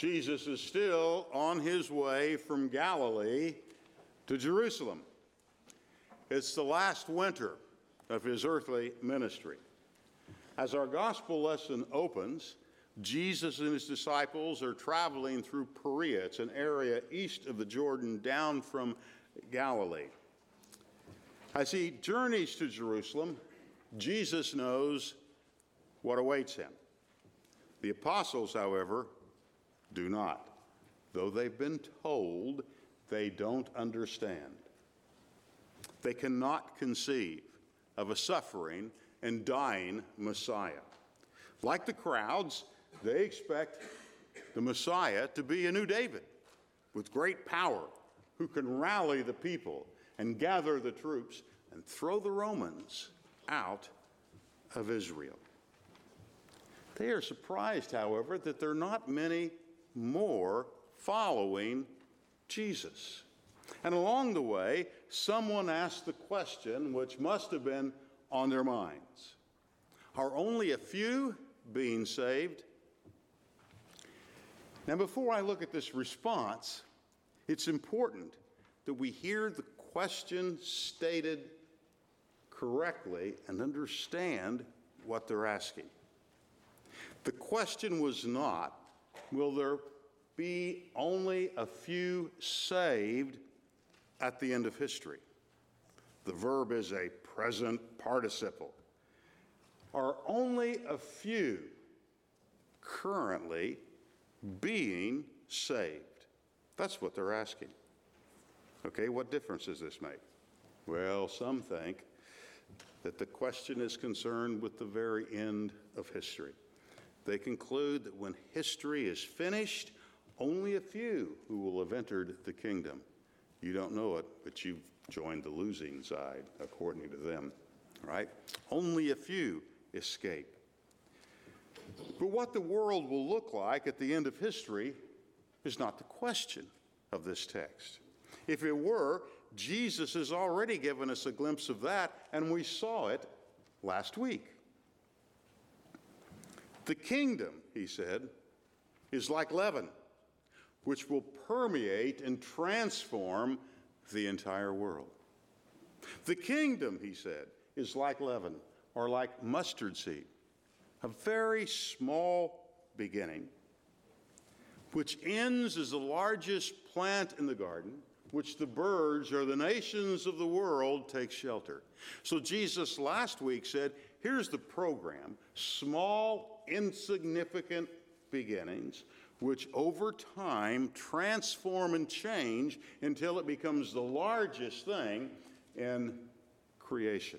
Jesus is still on his way from Galilee to Jerusalem. It's the last winter of his earthly ministry. As our gospel lesson opens, Jesus and his disciples are traveling through Perea. It's an area east of the Jordan down from Galilee. As he journeys to Jerusalem, Jesus knows what awaits him. The apostles, however, do not. Though they've been told, they don't understand. They cannot conceive of a suffering and dying Messiah. Like the crowds, they expect the Messiah to be a new David with great power who can rally the people and gather the troops and throw the Romans out of Israel. They are surprised, however, that there are not many more following Jesus. And along the way, someone asked the question which must have been on their minds. Are only a few being saved? Now, before I look at this response, it's important that we hear the question stated correctly and understand what they're asking. The question was not, will there be only a few saved at the end of history? The verb is a present participle. Are only a few currently being saved? That's what they're asking. Okay, what difference does this make? Well, some think that the question is concerned with the very end of history. They conclude that when history is finished, only a few who will have entered the kingdom. You don't know it, but you've joined the losing side, according to them, right? Only a few escape. But what the world will look like at the end of history is not the question of this text. If it were, Jesus has already given us a glimpse of that, and we saw it last week. The kingdom, he said, is like leaven, which will permeate and transform the entire world. The kingdom, he said, is like leaven, or like mustard seed, a very small beginning, which ends as the largest plant in the garden, which the birds or the nations of the world take shelter. So Jesus last week said, here's the program: small, insignificant beginnings, which over time transform and change until it becomes the largest thing in creation.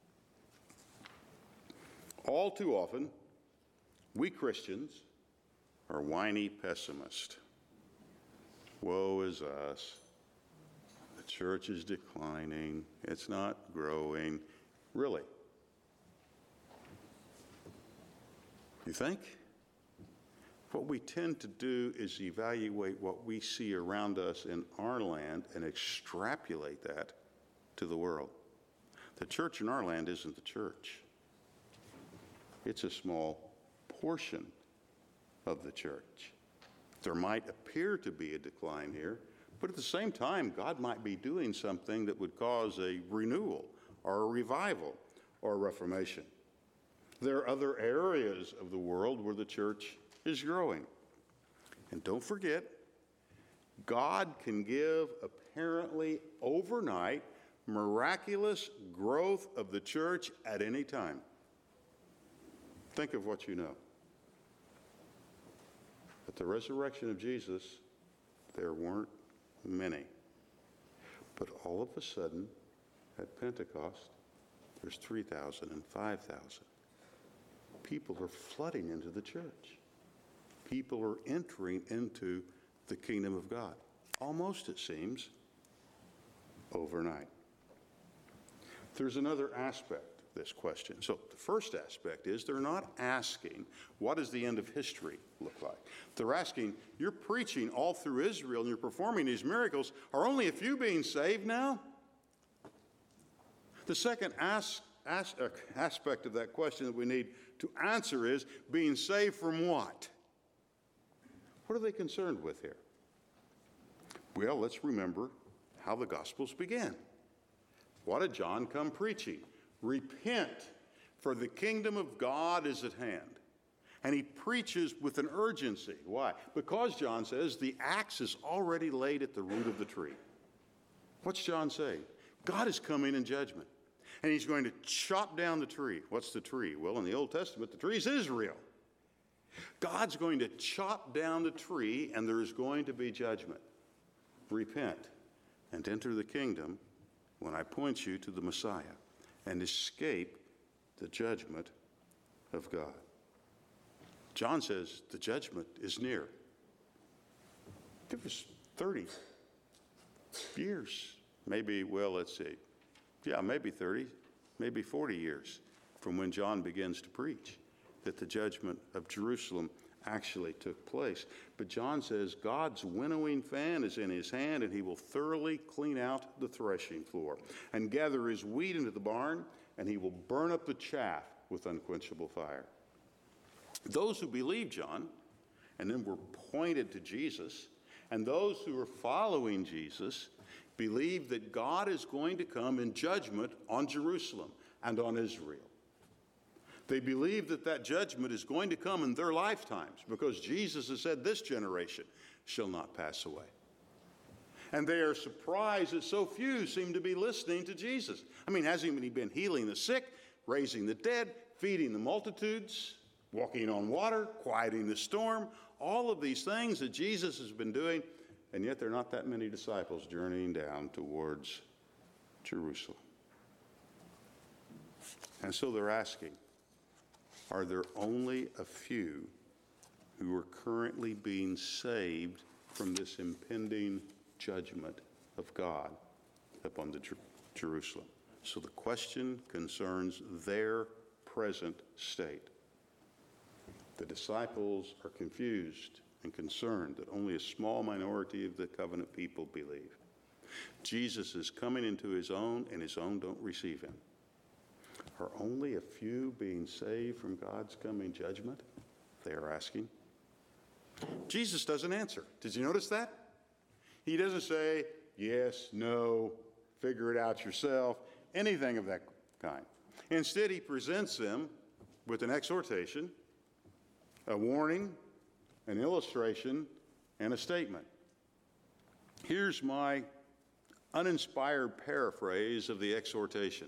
All too often, we Christians are whiny pessimists. Woe is us. The church is declining. It's not growing. Really? You think? What we tend to do is evaluate what we see around us in our land and extrapolate that to the world. The church in our land isn't the church. It's a small portion of the church. There might appear to be a decline here, but at the same time, God might be doing something that would cause a renewal or a revival or a reformation. There are other areas of the world where the church is growing. And don't forget, God can give apparently overnight miraculous growth of the church at any time. Think of what you know. At the resurrection of Jesus, there weren't many. But all of a sudden, at Pentecost, there's 3,000 and 5,000. People are flooding into the church. People are entering into the kingdom of God. Almost, it seems, overnight. There's another aspect of this question. So the first aspect is they're not asking, what does the end of history look like? They're asking, you're preaching all through Israel and you're performing these miracles. Are only a few being saved now? The second aspect of that question that we need to answer is being saved from what? What are they concerned with here? Well, let's remember how the Gospels began. What did John come preaching? Repent, for the kingdom of God is at hand. And he preaches with an urgency. Why? Because, John says, the axe is already laid at the root of the tree. What's John saying? God is coming in judgment, and he's going to chop down the tree. What's the tree? Well, in the Old Testament, the tree is Israel. God's going to chop down the tree, and there is going to be judgment. Repent and enter the kingdom when I point you to the Messiah, and escape the judgment of God. John says the judgment is near. It was 30 years, maybe, well, let's see. Yeah, maybe 30, maybe 40 years from when John begins to preach that the judgment of Jerusalem actually took place. But John says God's winnowing fan is in his hand, and he will thoroughly clean out the threshing floor and gather his wheat into the barn, and he will burn up the chaff with unquenchable fire. Those who believe John and then were pointed to Jesus, and those who are following Jesus, believe that God is going to come in judgment on Jerusalem and on Israel. They believe that that judgment is going to come in their lifetimes because Jesus has said this generation shall not pass away. And they are surprised that so few seem to be listening to Jesus. I mean, hasn't he been healing the sick, raising the dead, feeding the multitudes, walking on water, quieting the storm, all of these things that Jesus has been doing, and yet there are not that many disciples journeying down towards Jerusalem. And so they're asking, are there only a few who are currently being saved from this impending judgment of God upon the Jerusalem? So the question concerns their present state. The disciples are confused and concerned that only a small minority of the covenant people believe. Jesus is coming into his own, and his own don't receive him. Are only a few being saved from God's coming judgment? They are asking. Jesus doesn't answer. Did you notice that? He doesn't say, yes, no, figure it out yourself, anything of that kind. Instead, he presents them with an exhortation, a warning, an illustration, and a statement. Here's my uninspired paraphrase of the exhortation.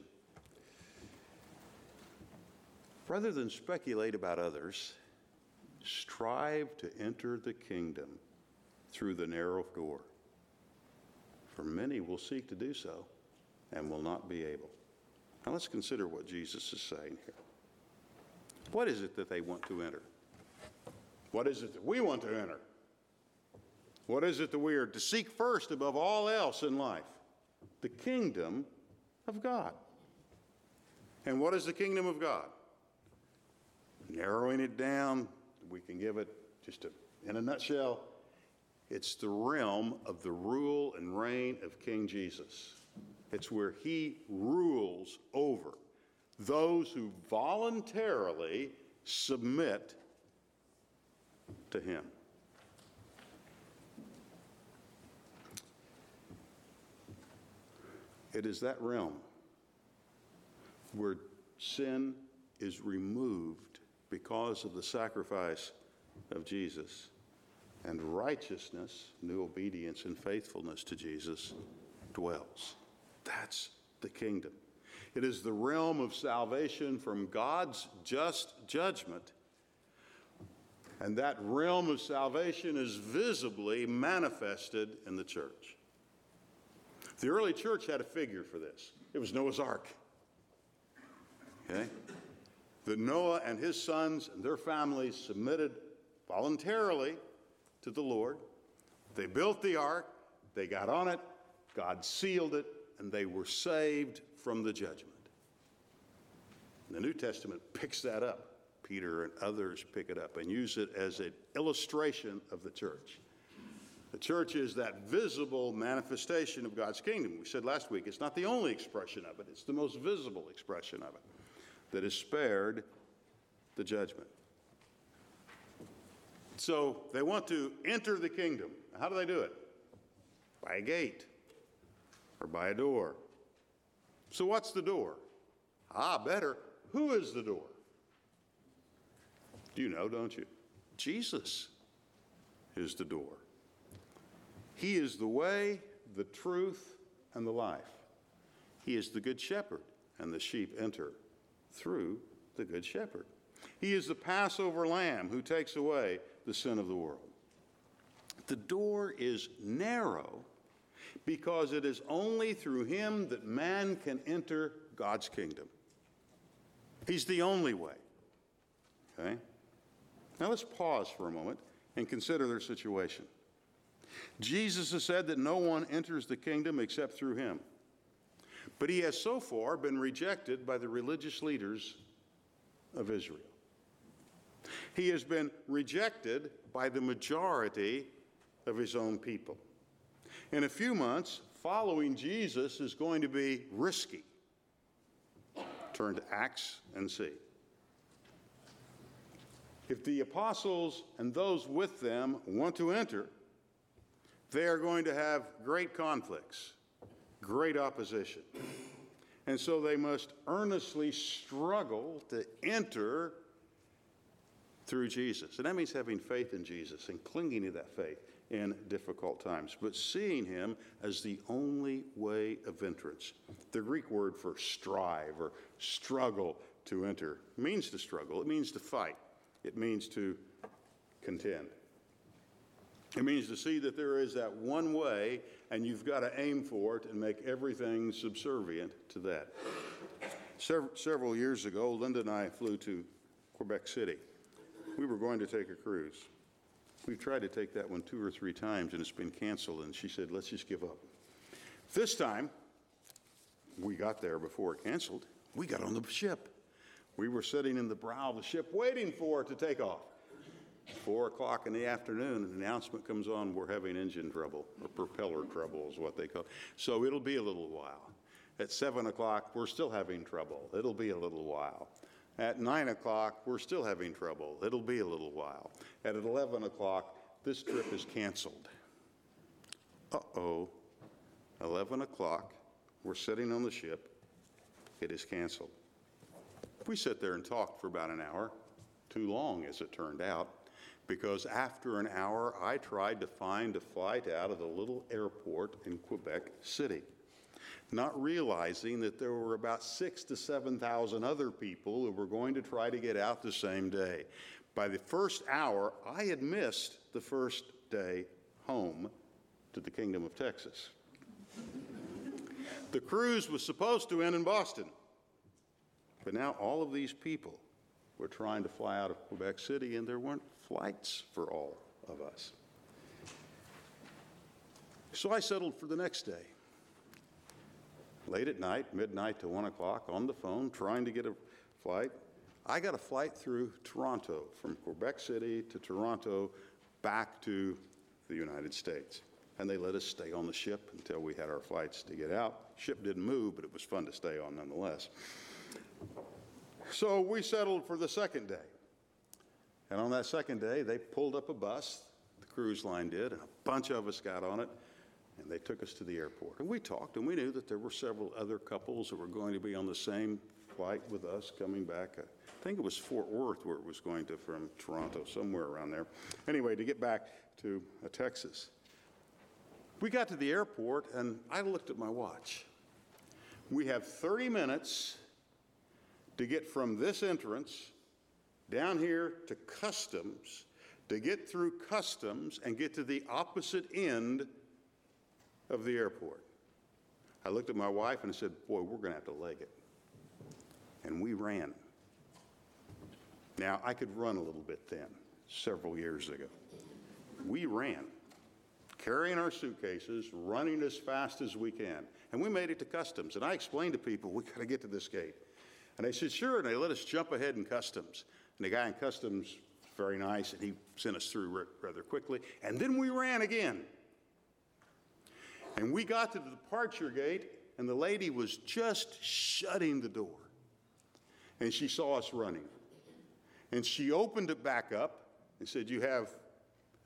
Rather than speculate about others, strive to enter the kingdom through the narrow door. For many will seek to do so and will not be able. Now let's consider what Jesus is saying here. What is it that they want to enter? What is it that we want to enter? What is it that we are to seek first above all else in life? The kingdom of God. And what is the kingdom of God? Narrowing it down, we can give it just in a nutshell, it's the realm of the rule and reign of King Jesus. It's where he rules over those who voluntarily submit to him. It is that realm where sin is removed because of the sacrifice of Jesus, and righteousness, new obedience and faithfulness to Jesus dwells. That's the kingdom. It is the realm of salvation from God's just judgment, and that realm of salvation is visibly manifested in the church. The early church had a figure for this. It was Noah's Ark. Okay? That Noah and his sons and their families submitted voluntarily to the Lord. They built the ark, they got on it, God sealed it, and they were saved from the judgment. The New Testament picks that up. Peter and others pick it up and use it as an illustration of the church. The church is that visible manifestation of God's kingdom. We said last week, it's not the only expression of it, it's the most visible expression of it that is spared the judgment. So they want to enter the kingdom. How do they do it? By a gate or by a door. So what's the door? Better. Who is the door? Do you know, don't you? Jesus is the door. He is the way, the truth, and the life. He is the good shepherd, and the sheep enter through the good shepherd. He is the Passover lamb who takes away the sin of the world. The door is narrow because it is only through him that man can enter God's kingdom. He's the only way. Okay? Now let's pause for a moment and consider their situation. Jesus has said that no one enters the kingdom except through him. But he has so far been rejected by the religious leaders of Israel. He has been rejected by the majority of his own people. In a few months, following Jesus is going to be risky. Turn to Acts and see. If the apostles and those with them want to enter, they are going to have great conflicts, great opposition. And so they must earnestly struggle to enter through Jesus. And that means having faith in Jesus and clinging to that faith in difficult times, but seeing him as the only way of entrance. The Greek word for strive or struggle to enter means to struggle. It means to fight. It means to contend. It means to see that there is that one way, and you've got to aim for it and make everything subservient to that. Several years ago, Linda and I flew to Quebec City. We were going to take a cruise. We've tried to take that one 2 or 3 times, and it's been canceled, and she said, let's just give up. This time, we got there before it canceled. We got on the ship. We were sitting in the brow of the ship waiting for it to take off. 4 o'clock in the afternoon, an announcement comes on, we're having engine trouble, or propeller trouble is what they call it. So it'll be a little while. At 7 o'clock, we're still having trouble. It'll be a little while. At 9 o'clock, we're still having trouble. It'll be a little while. At 11 o'clock, this trip is canceled. 11 o'clock, we're sitting on the ship. It is canceled. We sat there and talked for about an hour, too long as it turned out, because after an hour, I tried to find a flight out of the little airport in Quebec City, not realizing that there were about 6,000 to 7,000 other people who were going to try to get out the same day. By the first hour, I had missed the first day home to the Kingdom of Texas. The cruise was supposed to end in Boston, but now all of these people were trying to fly out of Quebec City, and there weren't flights for all of us. So I settled for the next day. Late at night, midnight to 1 o'clock, on the phone, trying to get a flight. I got a flight through Toronto, from Quebec City to Toronto, back to the United States. And they let us stay on the ship until we had our flights to get out. Ship didn't move, but it was fun to stay on nonetheless. So we settled for the second day. And on that second day, they pulled up a bus, the cruise line did, and a bunch of us got on it, and they took us to the airport. And we talked, and we knew that there were several other couples who were going to be on the same flight with us coming back. I think it was Fort Worth where it was going to from Toronto, somewhere around there. Anyway, to get back to Texas. We got to the airport, and I looked at my watch. We have 30 minutes to get from this entrance down here to customs, to get through customs and get to the opposite end of the airport. I looked at my wife and I said, boy, we're going to have to leg it. And we ran. Now, I could run a little bit then, several years ago. We ran, carrying our suitcases, running as fast as we can. And we made it to customs. And I explained to people, we got to get to this gate. And they said, sure, and they let us jump ahead in customs. And the guy in customs, very nice, and he sent us through rather quickly. And then we ran again. And we got to the departure gate, and the lady was just shutting the door. And she saw us running. And she opened it back up and said, you have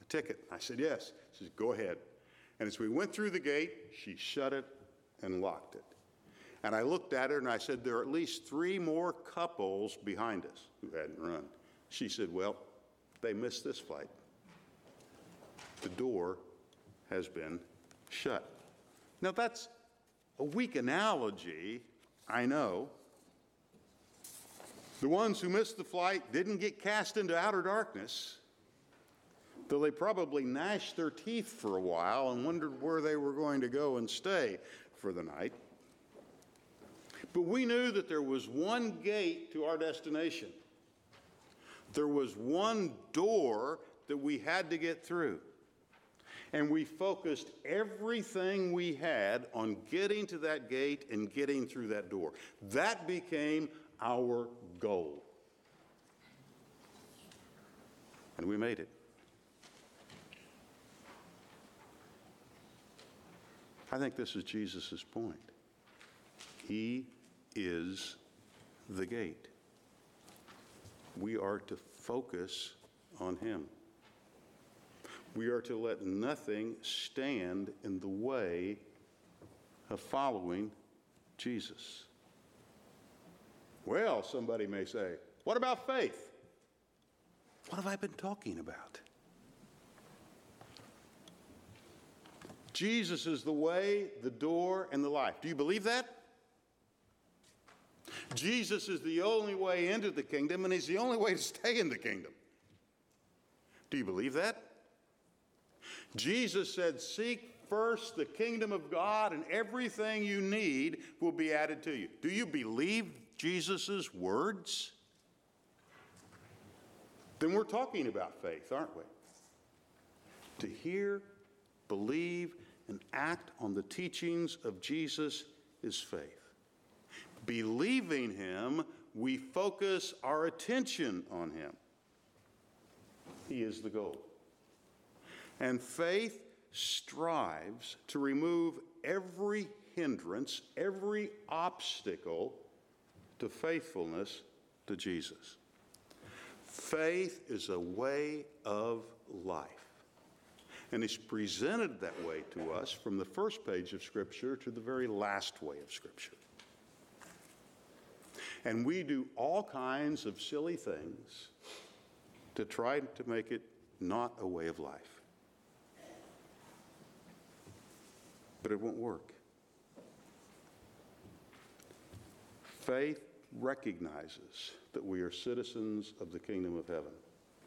ticket? I said, yes. She said, go ahead. And as we went through the gate, she shut it and locked it. And I looked at her and I said, there are at least 3 more couples behind us who hadn't run. She said, well, they missed this flight. The door has been shut. Now that's a weak analogy, I know. The ones who missed the flight didn't get cast into outer darkness, though they probably gnashed their teeth for a while and wondered where they were going to go and stay for the night. But we knew that there was one gate to our destination. There was one door that we had to get through. And we focused everything we had on getting to that gate and getting through that door. That became our goal. And we made it. I think this is Jesus' point. He is the gate. We are to focus on him. We are to let nothing stand in the way of following Jesus. Well, somebody may say, what about faith? What have I been talking about? Jesus is the way, the door, and the life. Do you believe that? Jesus is the only way into the kingdom, and he's the only way to stay in the kingdom. Do you believe that? Jesus said, seek first the kingdom of God, and everything you need will be added to you. Do you believe Jesus' words? Then we're talking about faith, aren't we? To hear, believe, and act on the teachings of Jesus is faith. Believing him, we focus our attention on him. He is the goal. And faith strives to remove every hindrance, every obstacle to faithfulness to Jesus. Faith is a way of life. And it's presented that way to us from the first page of Scripture to the very last way of Scripture. And we do all kinds of silly things to try to make it not a way of life. But it won't work. Faith recognizes that we are citizens of the kingdom of heaven,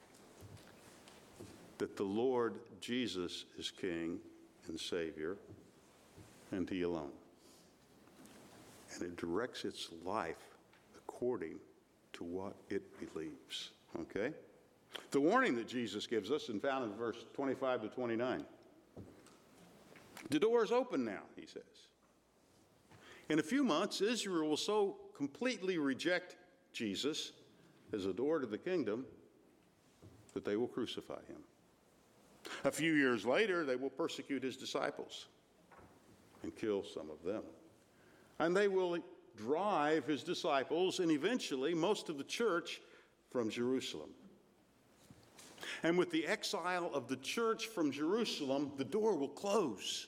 that the Lord Jesus is King and Savior, and he alone. And it directs its life according to what it believes. Okay? The warning that Jesus gives us is found in verse 25 to 29. The door is open now, he says. In a few months, Israel will so completely reject Jesus as a door to the kingdom that they will crucify him. A few years later, they will persecute his disciples and kill some of them. And they will drive his disciples and eventually most of the church from Jerusalem. And with the exile of the church from Jerusalem, the door will close.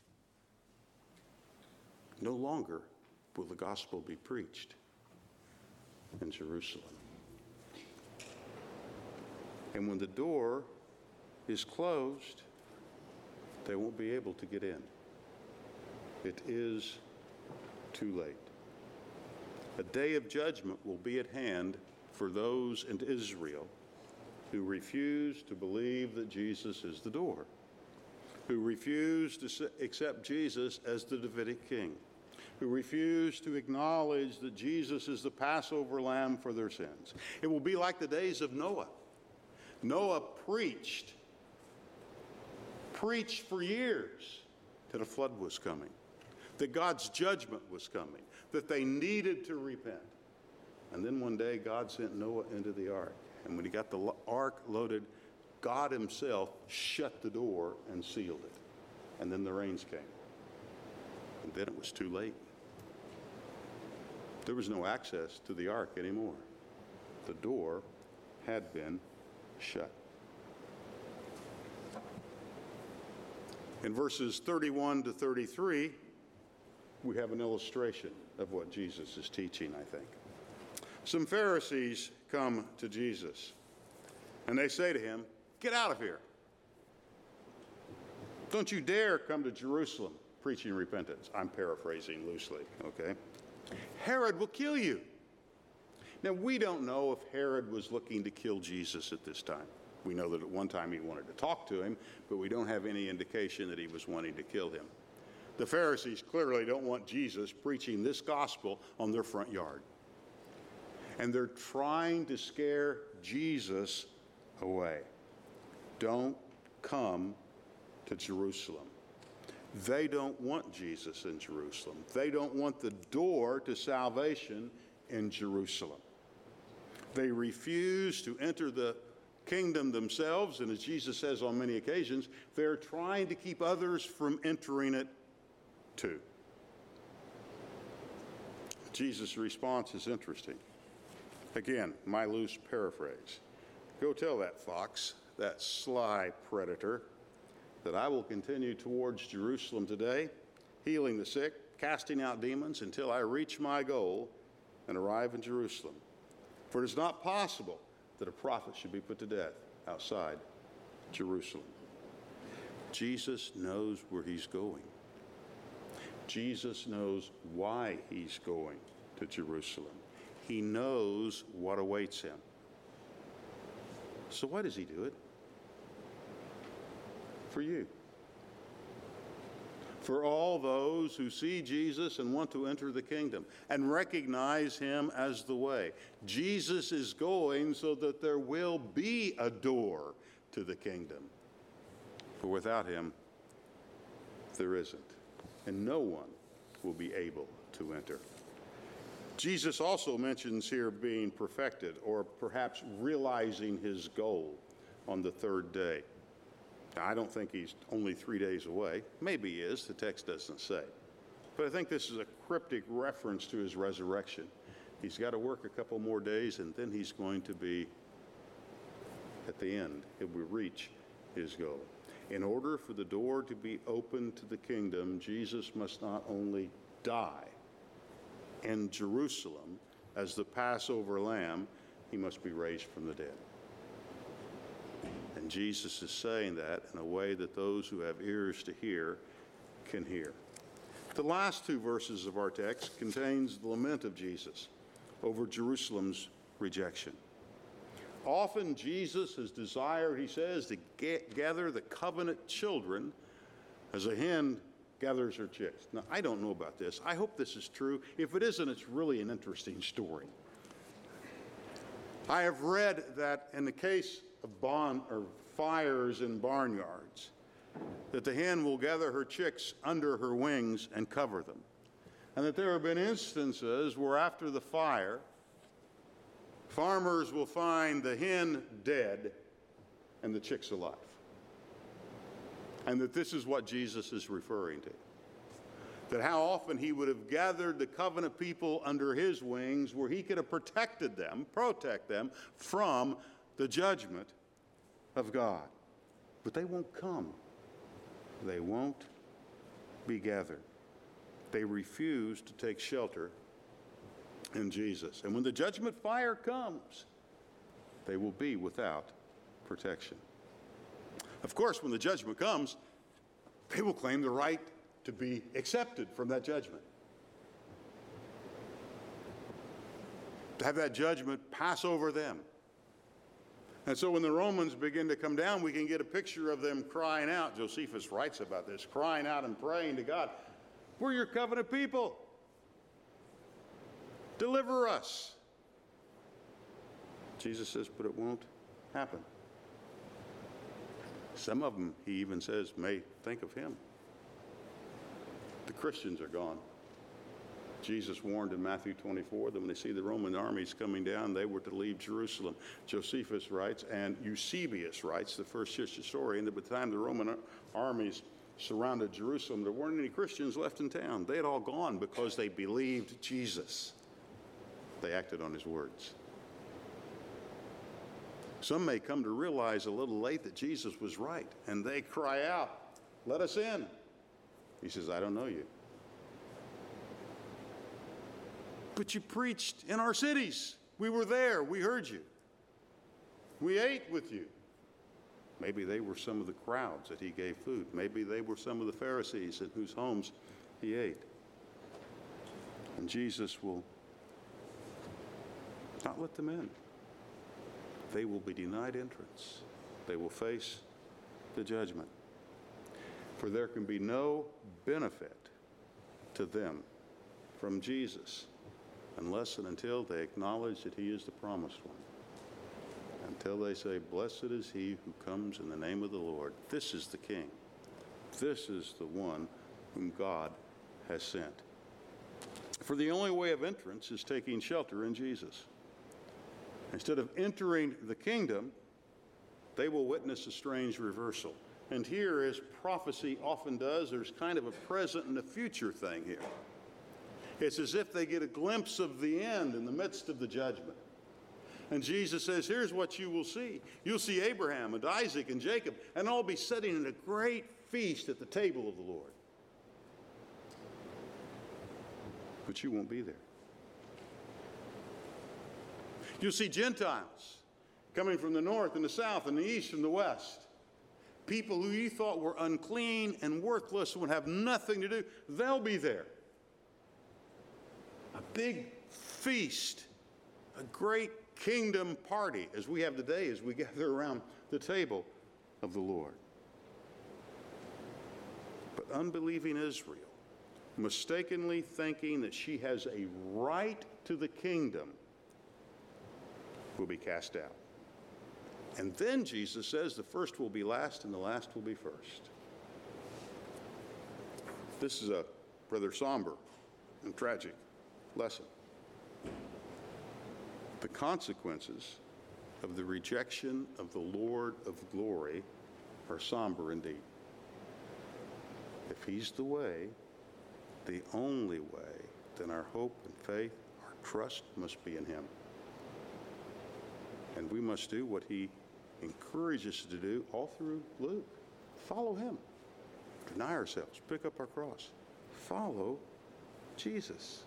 No longer will the gospel be preached in Jerusalem. And when the door is closed, they won't be able to get in. It is too late. A day of judgment will be at hand for those in Israel who refuse to believe that Jesus is the door, who refuse to accept Jesus as the Davidic king, who refuse to acknowledge that Jesus is the Passover lamb for their sins. It will be like the days of Noah. Noah preached for years that a flood was coming, that God's judgment was coming, that they needed to repent. And then one day God sent Noah into the ark. And when he got the ark loaded, God himself shut the door and sealed it. And then the rains came. And then it was too late. There was no access to the ark anymore. The door had been shut. In verses 31 to 33, we have an illustration of what Jesus is teaching, I think. Some Pharisees come to Jesus, and they say to him, "Get out of here. Don't you dare come to Jerusalem preaching repentance." I'm paraphrasing loosely, okay? "Herod will kill you." Now, we don't know if Herod was looking to kill Jesus at this time. We know that at one time he wanted to talk to him, but we don't have any indication that he was wanting to kill him. The Pharisees clearly don't want Jesus preaching this gospel on their front yard. And they're trying to scare Jesus away. Don't come to Jerusalem. They don't want Jesus in Jerusalem. They don't want the door to salvation in Jerusalem. They refuse to enter the kingdom themselves, and as Jesus says on many occasions, they're trying to keep others from entering it too. Jesus' response is interesting. Again, my loose paraphrase. "Go tell that fox, that sly predator, that I will continue towards Jerusalem today, healing the sick, casting out demons, until I reach my goal and arrive in Jerusalem. For it is not possible that a prophet should be put to death outside Jerusalem." Jesus knows where he's going. Jesus knows why he's going to Jerusalem. He knows what awaits him. So why does he do it? For you. For all those who see Jesus and want to enter the kingdom and recognize him as the way. Jesus is going so that there will be a door to the kingdom. For without him, there isn't. And no one will be able to enter. Jesus also mentions here being perfected, or perhaps realizing his goal on the third day. Now, I don't think he's only 3 days away. Maybe he is, the text doesn't say. But I think this is a cryptic reference to his resurrection. He's got to work a couple more days, and then he's going to be at the end. He will reach his goal. In order for the door to be open to the kingdom, Jesus must not only die in Jerusalem as the Passover lamb, he must be raised from the dead. And Jesus is saying that in a way that those who have ears to hear can hear. The last two verses of our text contains the lament of Jesus over Jerusalem's rejection. Often Jesus has desired, he says, to gather the covenant children as a hen gathers her chicks. Now, I don't know about this. I hope this is true. If it isn't, it's really an interesting story. I have read that in the case of fires in barnyards, that the hen will gather her chicks under her wings and cover them. And that there have been instances where after the fire, farmers will find the hen dead and the chicks alive. And that this is what Jesus is referring to. That how often he would have gathered the covenant people under his wings where he could have protect them from the judgment of God. But they won't come. They won't be gathered. They refuse to take shelter in Jesus. And when the judgment fire comes, they will be without protection. Of course, when the judgment comes, they will claim the right to be accepted from that judgment. To have that judgment pass over them. And so when the Romans begin to come down, we can get a picture of them crying out. Josephus writes about this, crying out and praying to God, "We're your covenant people. Deliver us." Jesus says, but it won't happen. Some of them, he even says, may think of him. The Christians are gone. Jesus warned in Matthew 24 that when they see the Roman armies coming down, they were to leave Jerusalem. Josephus writes, and Eusebius writes, the first historian, that by the time the Roman armies surrounded Jerusalem, there weren't any Christians left in town. They had all gone because they believed Jesus. They acted on his words. Some may come to realize a little late that Jesus was right, and they cry out, Let us in. He says, I don't know you. But you preached in our cities. We were there. We heard you. We ate with you. Maybe they were some of the crowds that he gave food. Maybe they were some of the Pharisees in whose homes he ate. And Jesus will not let them in. They will be denied entrance. They will face the judgment. For there can be no benefit to them from Jesus unless and until they acknowledge that he is the promised one. Until they say, blessed is he who comes in the name of the Lord. This is the King. This is the one whom God has sent. For the only way of entrance is taking shelter in Jesus. Instead of entering the kingdom, they will witness a strange reversal. And here, as prophecy often does, there's kind of a present and a future thing here. It's as if they get a glimpse of the end in the midst of the judgment. And Jesus says, here's what you will see. You'll see Abraham and Isaac and Jacob, and all be sitting at a great feast at the table of the Lord. But you won't be there. You'll see Gentiles coming from the north and the south and the east and the west. People who you thought were unclean and worthless and would have nothing to do, they'll be there. A big feast, a great kingdom party, as we have today as we gather around the table of the Lord. But unbelieving Israel, mistakenly thinking that she has a right to the kingdom, will be cast out. And then Jesus says the first will be last and the last will be first. This is a rather somber and tragic lesson. The consequences of the rejection of the Lord of glory are somber indeed. If he's the way, the only way, then our hope and faith, our trust must be in him. And we must do what he encourages us to do all through Luke. Follow him. Deny ourselves. Pick up our cross. Follow Jesus.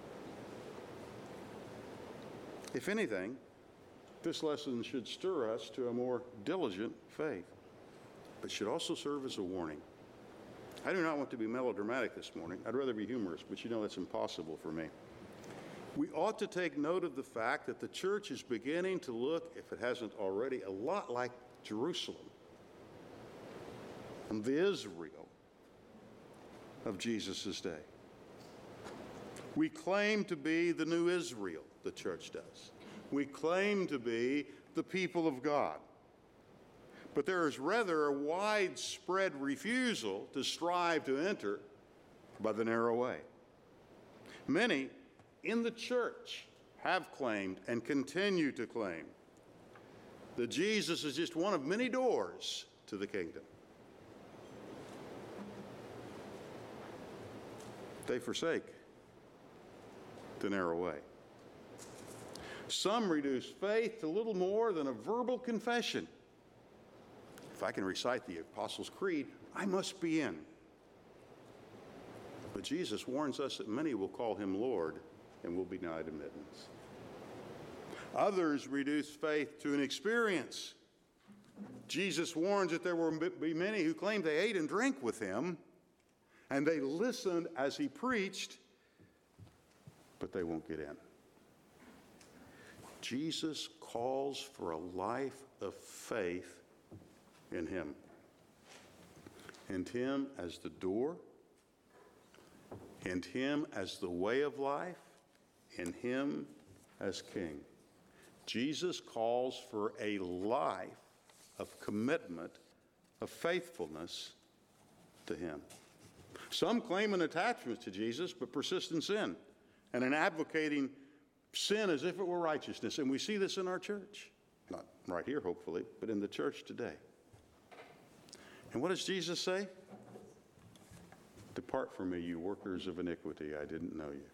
If anything, this lesson should stir us to a more diligent faith, but should also serve as a warning. I do not want to be melodramatic this morning. I'd rather be humorous, but you know that's impossible for me. We ought to take note of the fact that the church is beginning to look, if it hasn't already, a lot like Jerusalem and the Israel of Jesus' day. We claim to be the new Israel, the church does. We claim to be the people of God. But there is rather a widespread refusal to strive to enter by the narrow way. Many in the church have claimed and continue to claim that Jesus is just one of many doors to the kingdom. They forsake the narrow way. Some reduce faith to little more than a verbal confession. If I can recite the Apostles' Creed, I must be in. But Jesus warns us that many will call him Lord and will be denied admittance. Others reduce faith to an experience. Jesus warns that there will be many who claim they ate and drank with him, and they listened as he preached, but they won't get in. Jesus calls for a life of faith in him, and him as the door, and him as the way of life, and him as king. Jesus calls for a life of commitment, of faithfulness to him. Some claim an attachment to Jesus, but persist in sin, and in advocating sin as if it were righteousness. And we see this in our church. Not right here, hopefully, but in the church today. And what does Jesus say? Depart from me, you workers of iniquity. I didn't know you.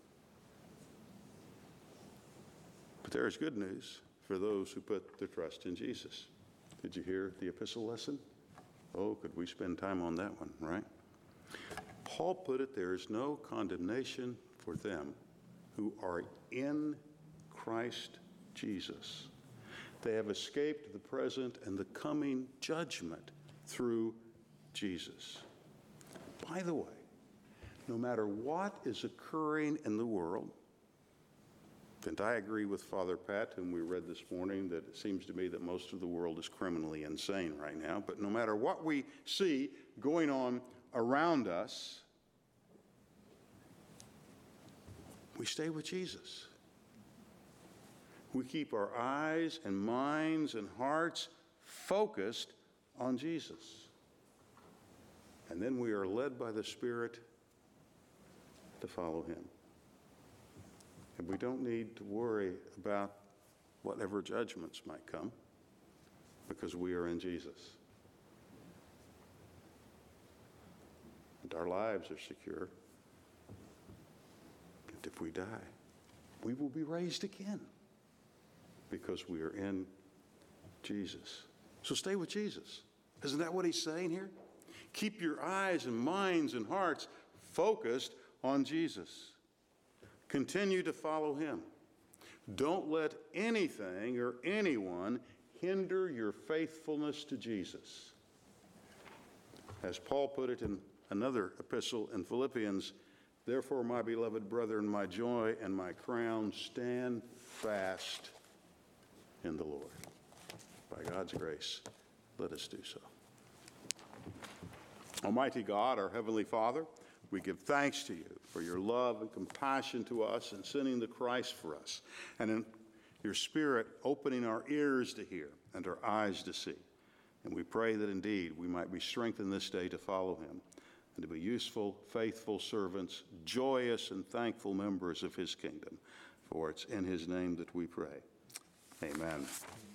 But there is good news for those who put their trust in Jesus. Did you hear the epistle lesson? Oh, could we spend time on that one, right? Paul put it, there is no condemnation for them who are in Christ Jesus. They have escaped the present and the coming judgment through Jesus. By the way, no matter what is occurring in the world, and I agree with Father Pat, whom we read this morning, that it seems to me that most of the world is criminally insane right now. But no matter what we see going on around us, we stay with Jesus. We keep our eyes and minds and hearts focused on Jesus. And then we are led by the Spirit to follow him. And we don't need to worry about whatever judgments might come because we are in Jesus. And our lives are secure. And if we die, we will be raised again because we are in Jesus. So stay with Jesus. Isn't that what he's saying here? Keep your eyes and minds and hearts focused on Jesus. Continue to follow him. Don't let anything or anyone hinder your faithfulness to Jesus. As Paul put it in another epistle in Philippians, therefore, my beloved brethren, my joy and my crown, stand fast in the Lord. By God's grace, let us do so. Almighty God, our Heavenly Father, we give thanks to you for your love and compassion to us in sending the Christ for us, and in your Spirit opening our ears to hear and our eyes to see. And we pray that indeed we might be strengthened this day to follow him and to be useful, faithful servants, joyous and thankful members of his kingdom. For it's in his name that we pray. Amen.